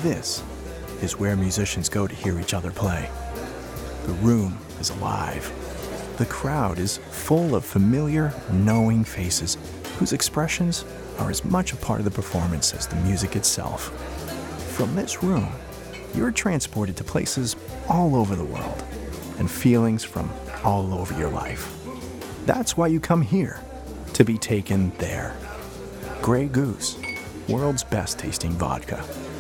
This is where musicians go to hear each other play. The room is alive. The crowd is full of familiar, knowing faces whose expressions are as much a part of the performance as the music itself. From this room, you're transported to places all over the world and feelings from all over your life. That's why you come here, to be taken there. Grey Goose, world's best tasting vodka.